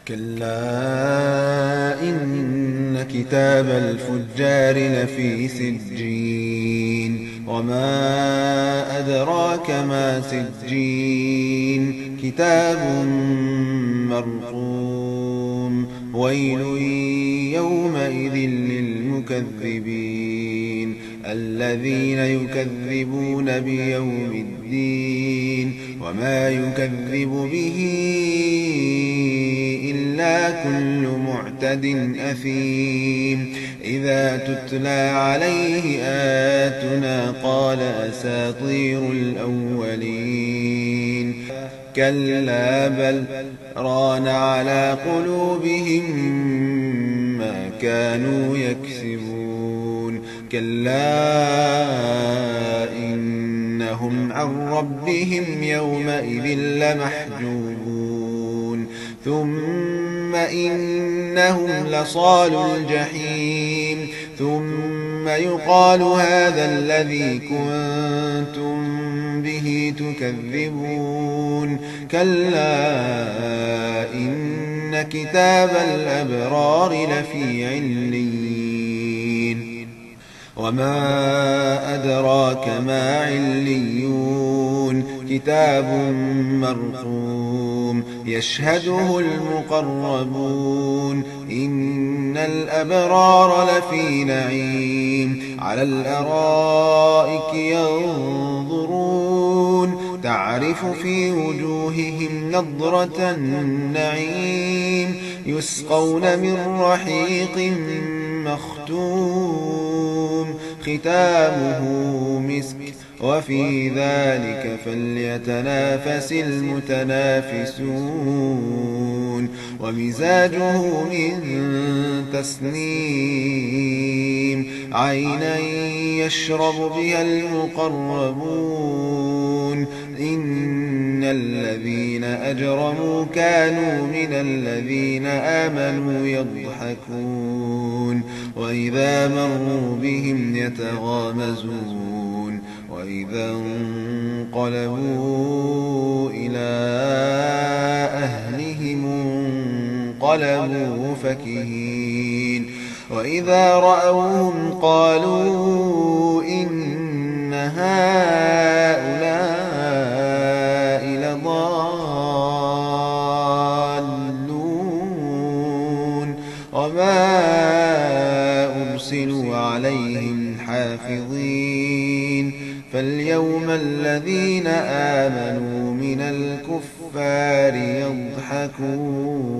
كلا إن كتاب الفجار لفي سجين وما أدراك ما سجين كتاب مرقوم ويل يومئذ للمكذبين الذين يكذبون بيوم الدين وما يكذب به إلا كل معتد أثيم إذا تتلى عليه آياتنا قال أساطير الأولين كلا بل ران على قلوبهم ما كانوا يكسبون كلا إنهم عن ربهم يومئذ لمحجوبون ثم إنهم لصالوا الجحيم ثم يقال هذا الذي كنتم به تكذبون كلا إن كتاب الأبرار لفي عليين وما أدراك ما عليون كتاب مرقوم يشهده المقربون إن الأبرار لفي نعيم على الأرائك ينظرون تعرف في وجوههم نضرة النعيم يسقون من رحيق مختوم ختامه مسك وفي ذلك فليتنافس المتنافسون ومزاجه من تسنيم عينا يشرب بها المقربون إن الذين أجرموا كانوا من الذين آمنوا يضحكون وإذا مروا بهم يتغامزون وإذا انقلبوا إلى أهلهم انقلبوا فكهين وإذا رأوهم قالوا إن هؤلاء لضالون وما أرسلوا عليهم حافظين فاليوم الذين آمنوا من الكفار يضحكون